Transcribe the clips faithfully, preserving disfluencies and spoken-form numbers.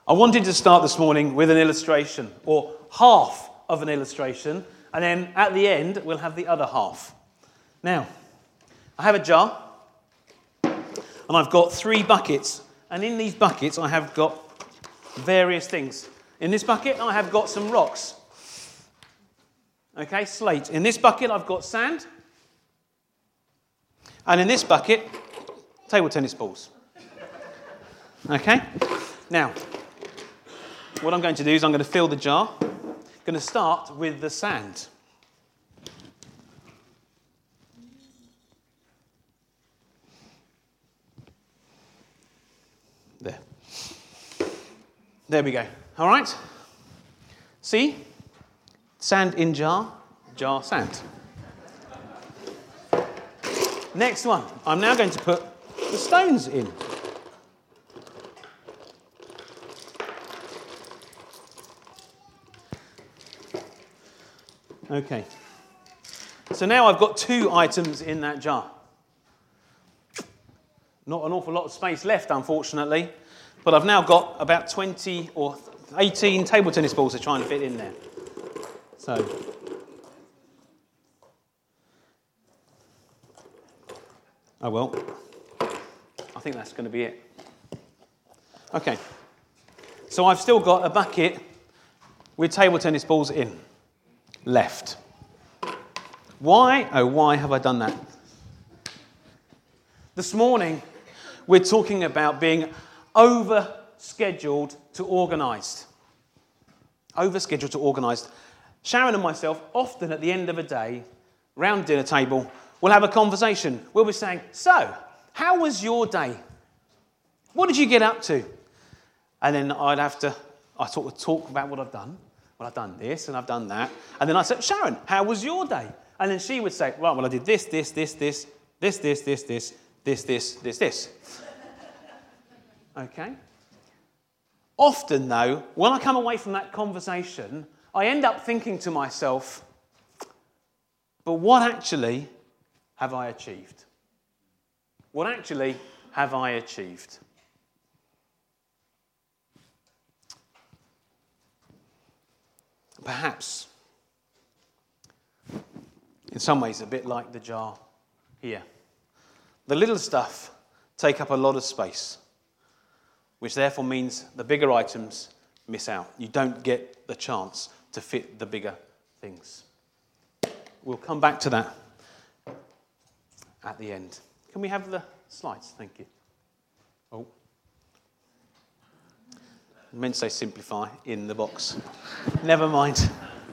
I wanted to start this morning with an illustration, or half of an illustration, and then at the end we'll have the other half. Now, I have a jar, and I've got three buckets, and in these buckets I have got various things. In this bucket I have got some rocks. Okay, slate. In this bucket I've got sand, and in this bucket, table tennis balls. Okay? Now, what I'm going to do is I'm going to fill the jar. I'm going to start with the sand. There. There we go. All right? See? Sand in jar, jar sand. Next one. I'm now going to put the stones in. Okay, so now I've got two items in that jar. Not an awful lot of space left, unfortunately, but I've now got about twenty or eighteen table tennis balls to try and fit in there. So, oh well, I think that's going to be it. Okay, so I've still got a bucket with table tennis balls in. Left. Why, oh why have I done that? This morning we're talking about being over-scheduled to organised. Over-scheduled to organised. Sharon and myself, often at the end of a day, round dinner table, we'll have a conversation. We'll be saying, so, how was your day? What did you get up to? And then I'd have to, I sort of talk about what I've done. Well, I've done this and I've done that. And then I said, Sharon, how was your day? And then she would say, right, well, I did this, this, this, this, this, this, this, this, this, this, this, this. Okay? Often, though, when I come away from that conversation, I end up thinking to myself, but what actually have I achieved? What actually have I achieved? Perhaps, in some ways, a bit like the jar here. The little stuff take up a lot of space, which therefore means the bigger items miss out. You don't get the chance to fit the bigger things. We'll come back to that at the end. Can we have the slides? Thank you. Oh. I meant to say simplify in the box. Never mind.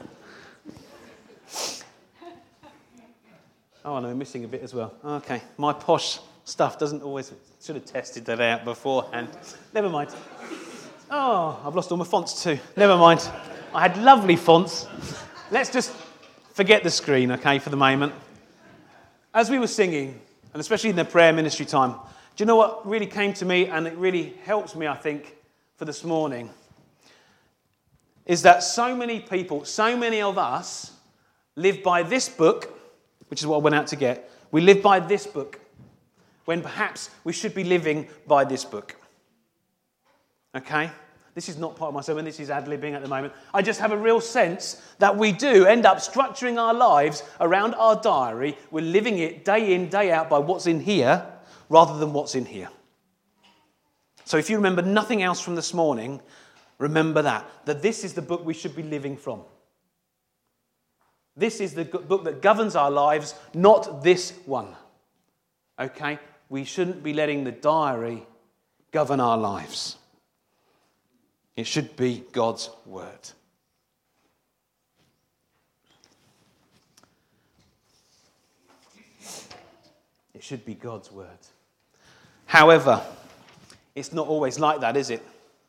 Oh, no, we're missing a bit as well. Okay, my posh stuff doesn't always... Should have tested that out beforehand. Never mind. Oh, I've lost all my fonts too. Never mind. I had lovely fonts. Let's just forget the screen, okay, for the moment. As we were singing, and especially in the prayer ministry time, do you know what really came to me, and it really helps me, I think, for this morning, is that so many people, so many of us live by this book, which is what I went out to get. We live by this book, when perhaps we should be living by this book. Okay? This is not part of my sermon, this is ad-libbing at the moment. I just have a real sense that we do end up structuring our lives around our diary. We're living it day in, day out by what's in here, rather than what's in here. So if you remember nothing else from this morning, remember that, that this is the book we should be living from. This is the book that governs our lives, not this one. Okay? We shouldn't be letting the diary govern our lives. It should be God's word. It should be God's word. However, it's not always like that, is it?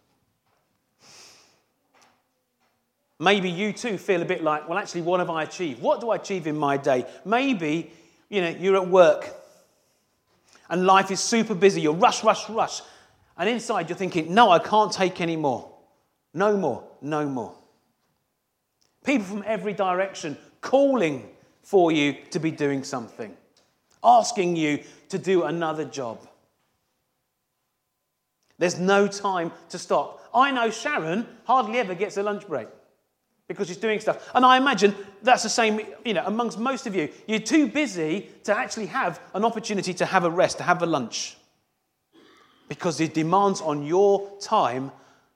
Maybe you too feel a bit like, well, actually, what have I achieved? What do I achieve in my day? Maybe, you know, you're at work and life is super busy. You're rush, rush, rush. And inside you're thinking, no, I can't take any more. No more, no more. People from every direction calling for you to be doing something, asking you to do another job. There's no time to stop. I know Sharon hardly ever gets a lunch break because she's doing stuff. And I imagine that's the same, you know, amongst most of you. You're too busy to actually have an opportunity to have a rest, to have a lunch, because the demands on your time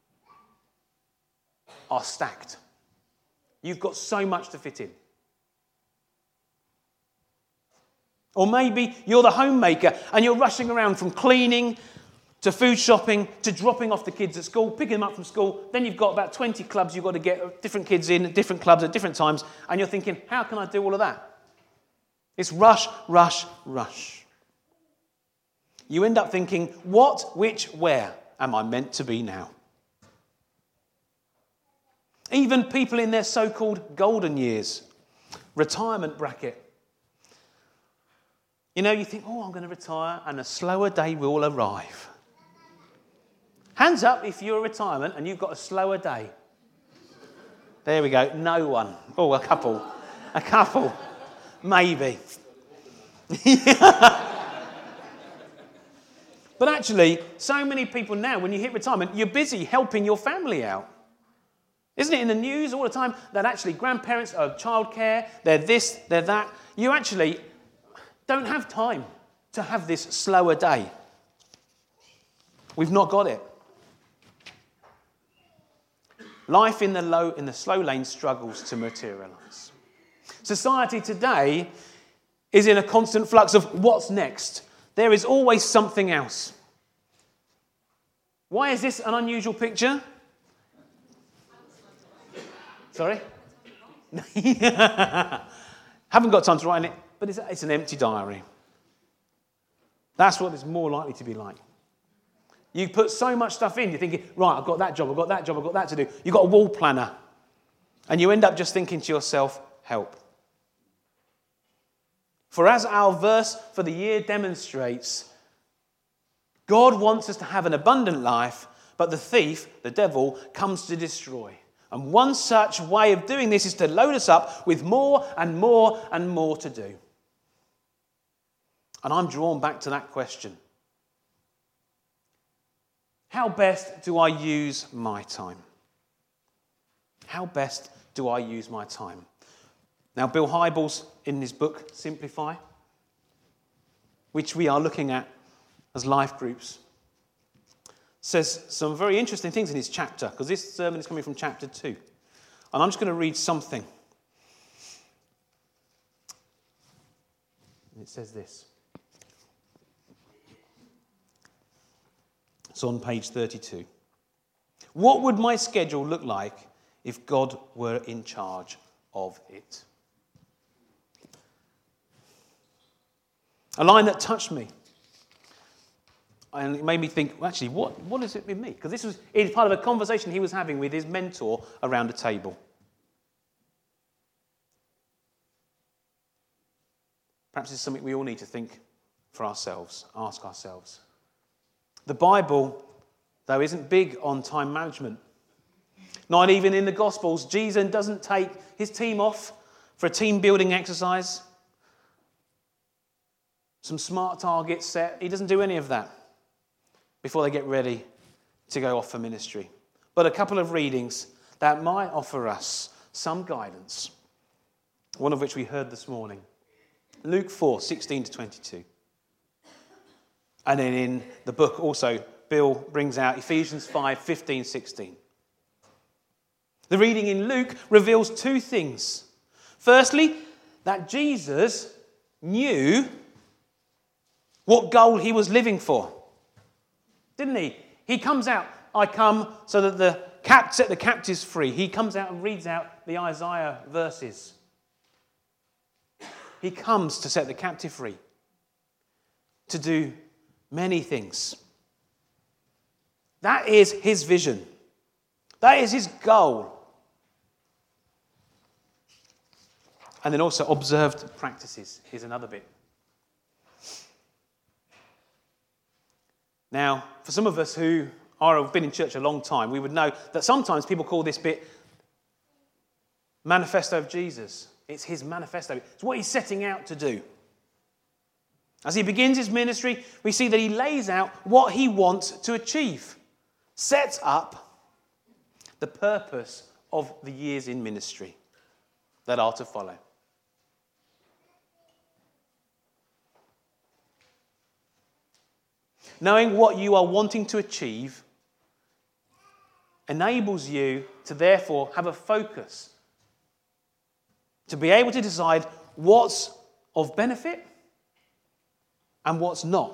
are stacked. You've got so much to fit in. Or maybe you're the homemaker and you're rushing around from cleaning to food shopping to dropping off the kids at school, picking them up from school. Then you've got about twenty clubs you've got to get different kids in, different clubs at different times. And you're thinking, how can I do all of that? It's rush, rush, rush. You end up thinking, what, which, where am I meant to be now? Even people in their so-called golden years, retirement bracket. You know, you think, oh, I'm going to retire and a slower day will arrive. Hands up if you're a retirement and you've got a slower day. There we go. No one. Oh, a couple. A couple. Maybe. But actually, so many people now, when you hit retirement, you're busy helping your family out. Isn't it in the news all the time that actually grandparents are childcare, they're this, they're that. You actually don't have time to have this slower day. We've not got it. Life in the low, in the slow lane struggles to materialise. Society today is in a constant flux of what's next. There is always something else. Why is this an unusual picture? Sorry? Haven't got time to write in it, but it's, it's an empty diary. That's what it's more likely to be like. You put so much stuff in, you're thinking, right, I've got that job, I've got that job, I've got that to do. You've got a wall planner. And you end up just thinking to yourself, help. For as our verse for the year demonstrates, God wants us to have an abundant life, but the thief, the devil, comes to destroy. And one such way of doing this is to load us up with more and more and more to do. And I'm drawn back to that question. How best do I use my time? How best do I use my time? Now, Bill Hybels, in his book, Simplify, which we are looking at as life groups, says some very interesting things in his chapter, because this sermon is coming from chapter two. And I'm just going to read something. It says this. It's on page thirty-two. What would my schedule look like if God were in charge of it? A line that touched me. And it made me think, well, actually, what, what is it with me? Because this was it's part of a conversation he was having with his mentor around a table. Perhaps it's something we all need to think for ourselves, ask ourselves. The Bible, though, isn't big on time management. Not even in the Gospels. Jesus doesn't take his team off for a team building exercise. Some smart targets set. He doesn't do any of that before they get ready to go off for ministry. But a couple of readings that might offer us some guidance, one of which we heard this morning. Luke four, sixteen to twenty-two. And then in the book also, Bill brings out Ephesians five, fifteen, sixteen. The reading in Luke reveals two things. Firstly, that Jesus knew what goal he was living for. Didn't he? He comes out, I come so that the cap set the captives free. He comes out and reads out the Isaiah verses. He comes to set the captive free, to do many things. That is his vision. That is his goal. And then also observed practices. Here's another bit. Now, for some of us who are, have been in church a long time, we would know that sometimes people call this bit Manifesto of Jesus. It's his manifesto. It's what he's setting out to do. As he begins his ministry, we see that he lays out what he wants to achieve, sets up the purpose of the years in ministry that are to follow. Knowing what you are wanting to achieve enables you to therefore have a focus, to be able to decide what's of benefit and what's not.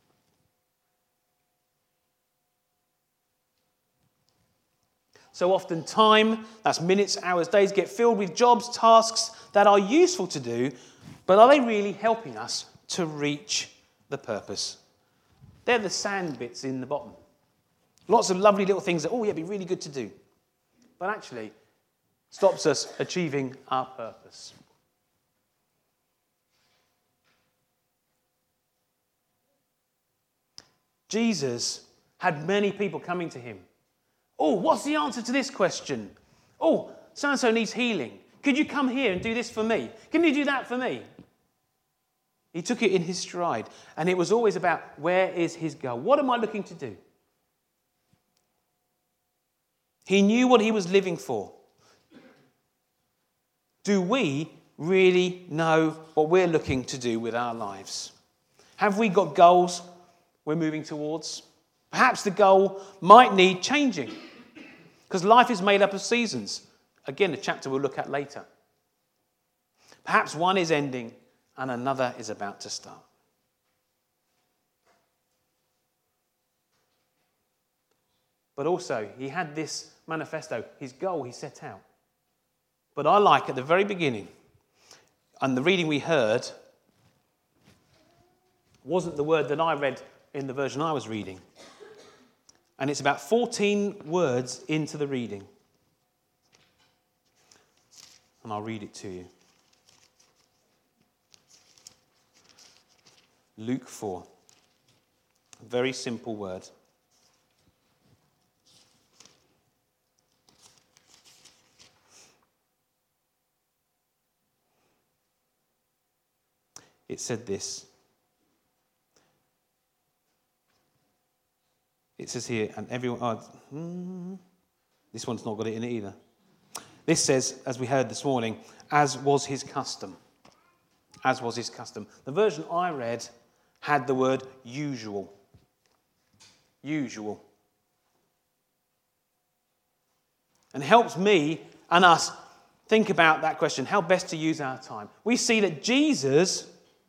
So often time, that's minutes, hours, days, get filled with jobs, tasks that are useful to do, but are they really helping us to reach the purpose? They're the sand bits in the bottom. Lots of lovely little things that, oh yeah, it'd be really good to do. But actually, stops us achieving our purpose. Jesus had many people coming to him. Oh, what's the answer to this question? Oh, so-and-so needs healing. Could you come here and do this for me? Can you do that for me? He took it in his stride, and it was always about, where is his goal? What am I looking to do? He knew what he was living for. Do we really know what we're looking to do with our lives? Have we got goals we're moving towards? Perhaps the goal might need changing, because life is made up of seasons. Again, a chapter we'll look at later. Perhaps one is ending and another is about to start. But also, he had this manifesto, his goal he set out. But I like at the very beginning, and the reading we heard wasn't the word that I read in the version I was reading. And it's about fourteen words into the reading. And I'll read it to you. Luke four. A very simple word. It said this. It says here, and everyone... Oh, hmm, this one's not got it in it either. This says, as we heard this morning, as was his custom. As was his custom. The version I read had the word usual. Usual. And helps me and us think about that question, how best to use our time. We see that Jesus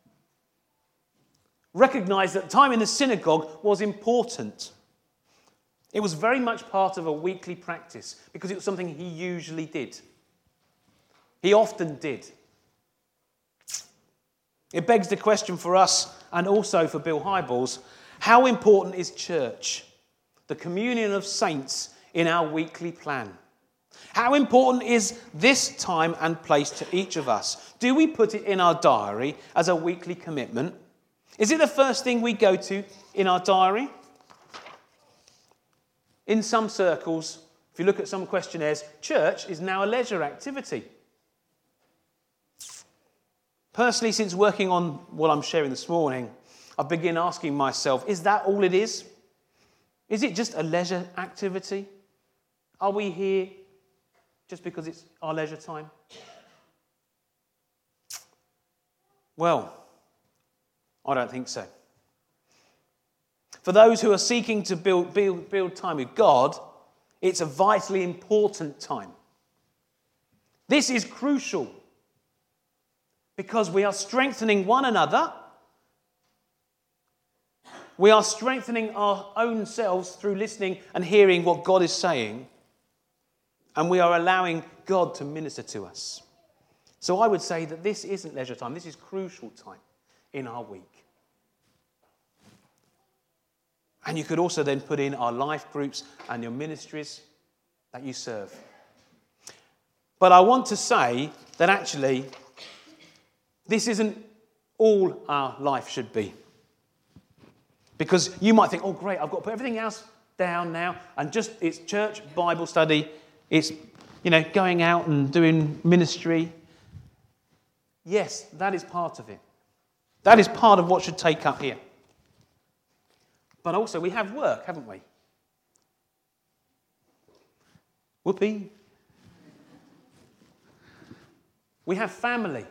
recognized that time in the synagogue was important. It was very much part of a weekly practice because it was something he usually did. He often did. It begs the question for us and also for Bill Hybels, how important is church, the communion of saints in our weekly plan? How important is this time and place to each of us? Do we put it in our diary as a weekly commitment? Is it the first thing we go to in our diary? In some circles, if you look at some questionnaires, church is now a leisure activity. Personally, since working on what I'm sharing this morning, I've begun asking myself, is that all it is? Is it just a leisure activity? Are we here just because it's our leisure time? Well, I don't think so. For those who are seeking to build, build, build time with God, it's a vitally important time. This is crucial because we are strengthening one another. We are strengthening our own selves through listening and hearing what God is saying. And we are allowing God to minister to us. So I would say that this isn't leisure time. This is crucial time in our week. And you could also then put in our life groups and your ministries that you serve. But I want to say that actually, this isn't all our life should be. Because you might think, oh great, I've got to put everything else down now, and just it's church, Bible study, it's, you know, going out and doing ministry. Yes, that is part of it. That is part of what should take up here. But also we have work, haven't we? Whoopee. We have family.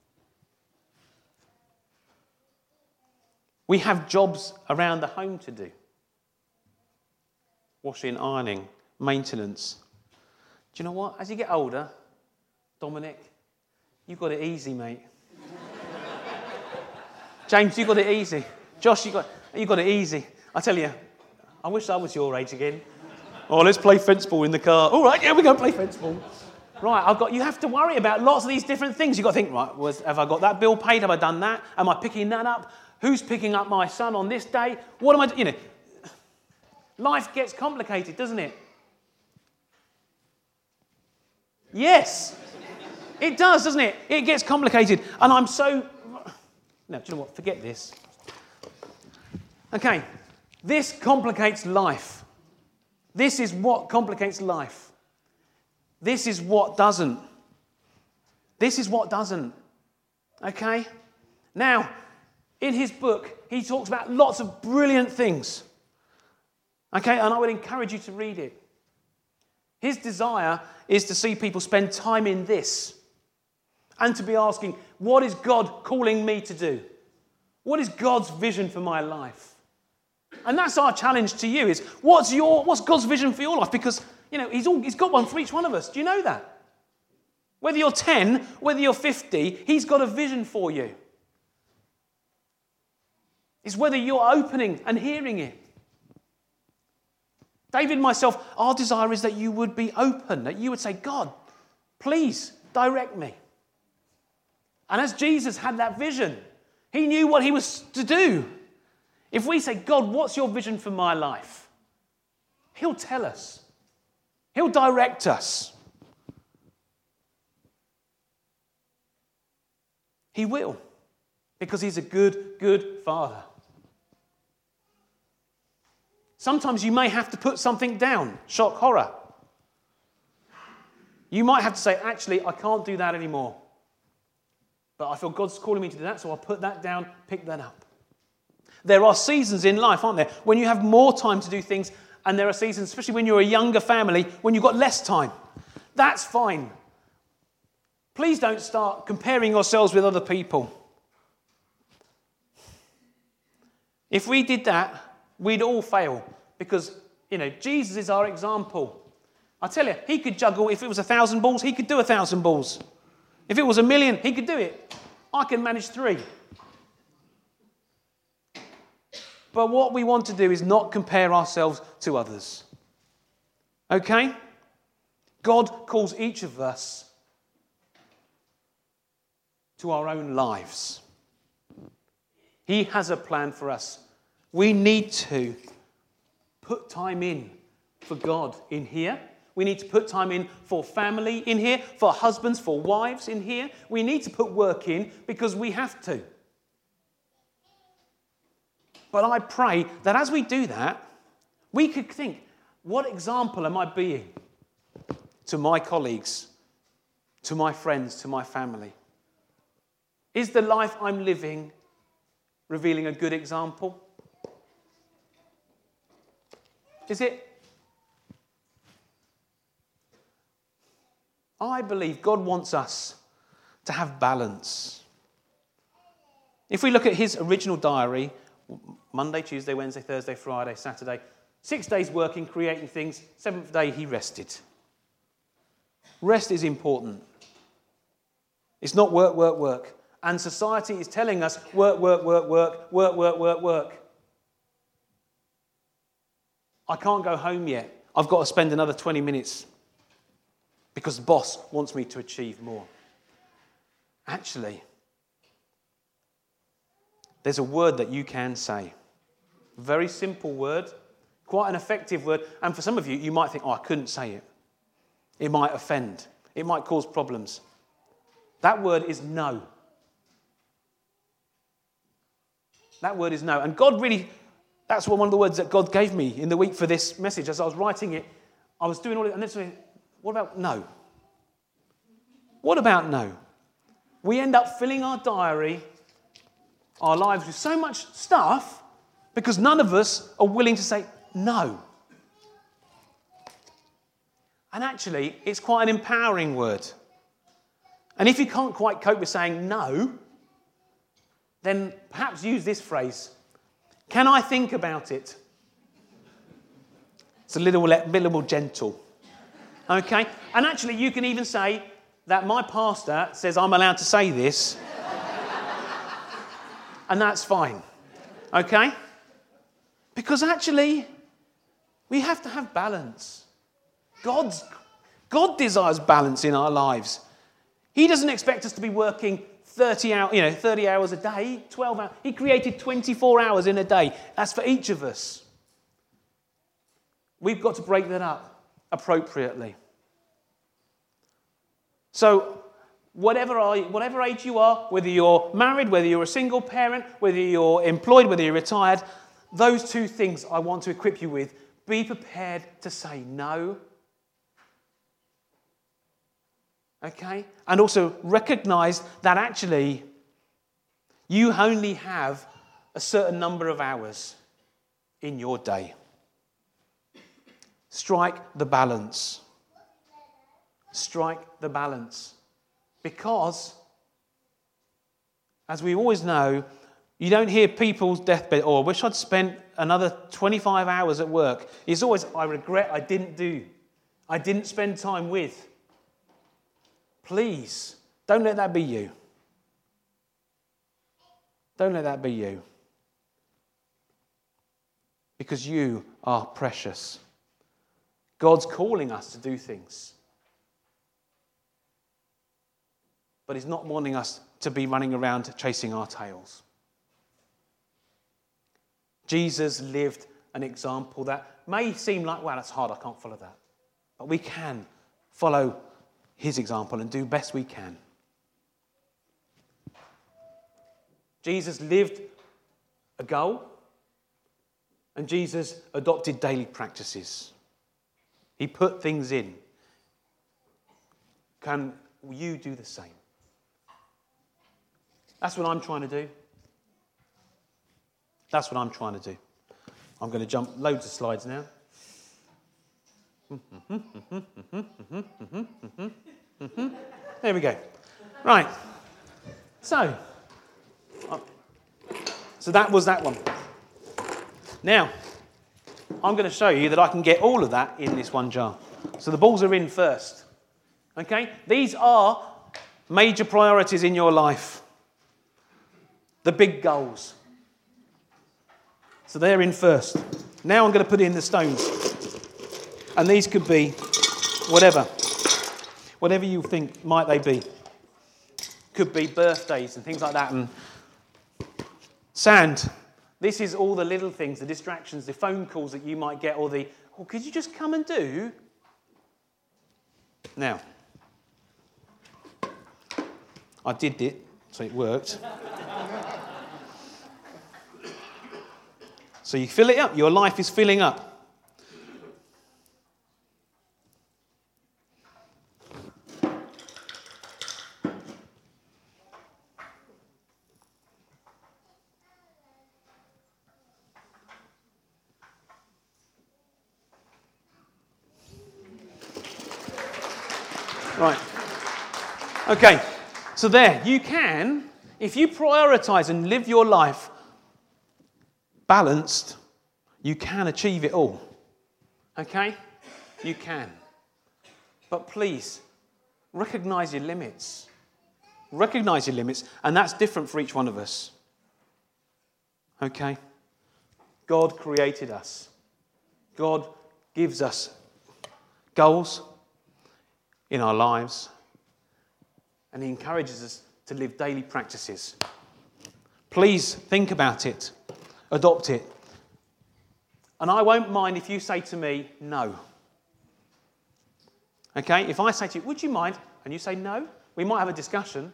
We have jobs around the home to do. Washing, ironing, maintenance. Do you know what? As you get older, Dominic, you've got it easy, mate. James, you've got it easy. Josh, you got you got it easy. I tell you, I wish I was your age again. Oh, let's play fence ball in the car. All right, yeah, we're going to play fence ball. Right, I've got. You have to worry about lots of these different things. You've got to think, right, was, have I got that bill paid? Have I done that? Am I picking that up? Who's picking up my son on this day? What am I doing? You know, life gets complicated, doesn't it? Yes, it does, doesn't it? It gets complicated. And I'm so... No, do you know what? Forget this. Okay, this complicates life. This is what complicates life. This is what doesn't. This is what doesn't. Okay? Now, in his book, he talks about lots of brilliant things. Okay, and I would encourage you to read it. His desire is to see people spend time in this and to be asking, what is God calling me to do? What is God's vision for my life? And that's our challenge to you is, what's your, what's God's vision for your life? Because, you know, he's, all, he's got one for each one of us. Do you know that? Whether you're ten, whether you're fifty, he's got a vision for you. It's whether you're opening and hearing it. David and myself, our desire is that you would be open, that you would say, God, please direct me. And as Jesus had that vision, he knew what he was to do. If we say, God, what's your vision for my life? He'll tell us. He'll direct us. He will, because he's a good, good father. Sometimes you may have to put something down. Shock, horror. You might have to say, actually, I can't do that anymore. But I feel God's calling me to do that, so I'll put that down, pick that up. There are seasons in life, aren't there, when you have more time to do things, and there are seasons, especially when you're a younger family, when you've got less time. That's fine. Please don't start comparing yourselves with other people. If we did that, we'd all fail because, you know, Jesus is our example. I tell you, he could juggle, if it was a thousand balls, he could do a thousand balls. If it was a million, he could do it. I can manage three. But what we want to do is not compare ourselves to others. Okay? God calls each of us to our own lives. He has a plan for us. We need to put time in for God in here. We need to put time in for family in here, for husbands, for wives in here. We need to put work in because we have to. But I pray that as we do that, we could think, what example am I being to my colleagues, to my friends, to my family? Is the life I'm living revealing a good example? Is it? I believe God wants us to have balance. If we look at his original diary, Monday, Tuesday, Wednesday, Thursday, Friday, Saturday, six days working, creating things, seventh day he rested. Rest is important. It's not work, work, work. And society is telling us work, work, work, work, work, work, work, work. I can't go home yet. I've got to spend another twenty minutes because the boss wants me to achieve more. Actually, there's a word that you can say. Very simple word, quite an effective word. And for some of you, you might think, oh, I couldn't say it. It might offend. It might cause problems. That word is no. That word is no. And God really, that's one of the words that God gave me in the week for this message. As I was writing it, I was doing all it, and then what about no? What about no? We end up filling our diary our lives with so much stuff because none of us are willing to say no. And actually, it's quite an empowering word. And if you can't quite cope with saying no, then perhaps use this phrase. Can I think about it? It's a little, little more gentle. Okay? And actually, you can even say that my pastor says I'm allowed to say this. And that's fine. Okay? Because actually, we have to have balance. God's, God desires balance in our lives. He doesn't expect us to be working thirty hours, you know, thirty hours a day, twelve hours. He created twenty-four hours in a day. That's for each of us. We've got to break that up appropriately. So, whatever, are, whatever age you are, whether you're married, whether you're a single parent, whether you're employed, whether you're retired, those two things I want to equip you with. Be prepared to say no. Okay? And also recognize that actually you only have a certain number of hours in your day. Strike the balance. Strike the balance. Because, as we always know, you don't hear people's deathbed, oh, I wish I'd spent another twenty-five hours at work. It's always, I regret I didn't do. I didn't spend time with. Please, don't let that be you. Don't let that be you. Because you are precious. God's calling us to do things. But He's not wanting us to be running around chasing our tails. Jesus lived an example that may seem like, wow, that's hard, I can't follow that. But we can follow His example and do best we can. Jesus lived a goal, and Jesus adopted daily practices. He put things in. Can you do the same? That's what I'm trying to do. That's what I'm trying to do. I'm going to jump loads of slides now. There we go. Right. So, so that was that one. Now, I'm going to show you that I can get all of that in this one jar. So the balls are in first. Okay? These are major priorities in your life. The big goals. So they're in first. Now I'm going to put in the stones. And these could be whatever. Whatever you think might they be. Could be birthdays and things like that. And sand. This is all the little things, the distractions, the phone calls that you might get, or the, oh, could you just come and do? Now, I did it, so it worked. So you fill it up. Your life is filling up. Right. Okay. So there, you can, if you prioritize and live your life balanced, you can achieve it all. Okay? You can. But please, recognize your limits. Recognize your limits, and that's different for each one of us. Okay? God created us. God gives us goals in our lives, and He encourages us to live daily practices. Please think about it. Adopt it. And I won't mind if you say to me, no. Okay? If I say to you, would you mind? And you say no, we might have a discussion.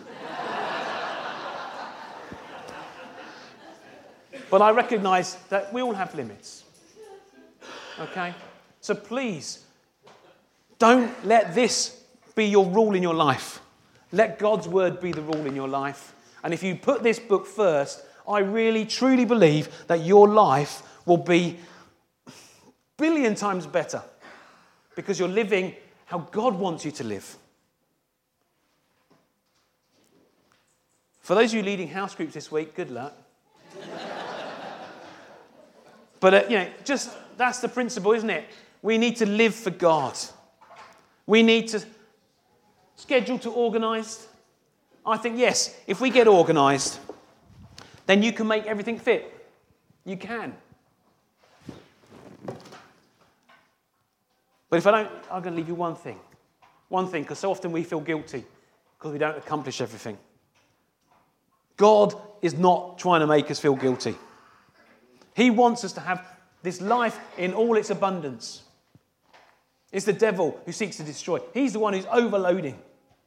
But I recognise that we all have limits. Okay? So please, don't let this be your rule in your life. Let God's word be the rule in your life. And if you put this book first, I really, truly believe that your life will be a billion times better because you're living how God wants you to live. For those of you leading house groups this week, good luck. But, uh, you know, just that's the principle, isn't it? We need to live for God. We need to schedule to organised. I think, yes, if we get organised, then you can make everything fit. You can. But if I don't, I'm going to leave you one thing. One thing, because so often we feel guilty because we don't accomplish everything. God is not trying to make us feel guilty. He wants us to have this life in all its abundance. It's the devil who seeks to destroy. He's the one who's overloading.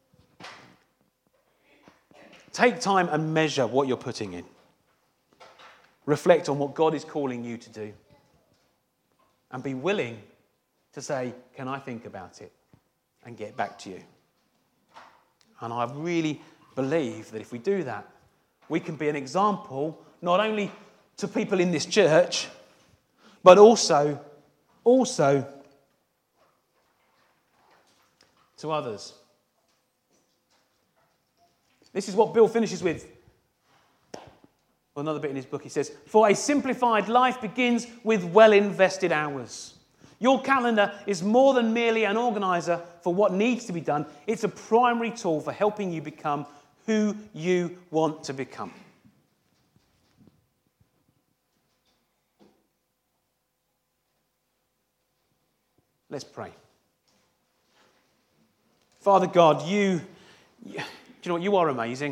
Take time and measure what you're putting in. Reflect on what God is calling you to do. And be willing to say, can I think about it? And get back to you. And I really believe that if we do that, we can be an example not only to people in this church, but also, also to others. This is what Bill finishes with. Well, another bit in his book, he says, for a simplified life begins with well-invested hours. Your calendar is more than merely an organiser for what needs to be done. It's a primary tool for helping you become who you want to become. Let's pray. Father God, you, you, do you know what? You are amazing.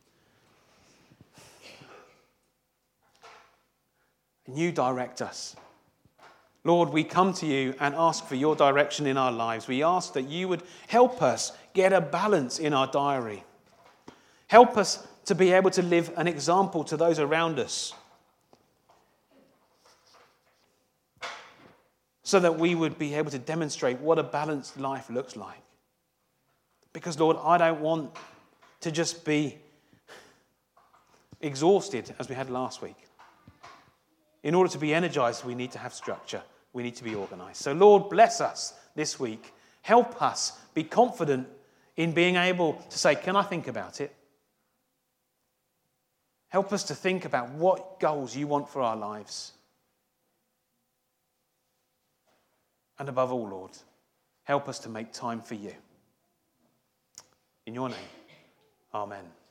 And you direct us. Lord, we come to you and ask for your direction in our lives. We ask that you would help us get a balance in our diary. Help us to be able to live an example to those around us. So that we would be able to demonstrate what a balanced life looks like. Because, Lord, I don't want to just be exhausted as we had last week. In order to be energized, we need to have structure. We need to be organized. So, Lord, bless us this week. Help us be confident in being able to say, can I think about it? Help us to think about what goals you want for our lives. And above all, Lord, help us to make time for you. In your name, amen.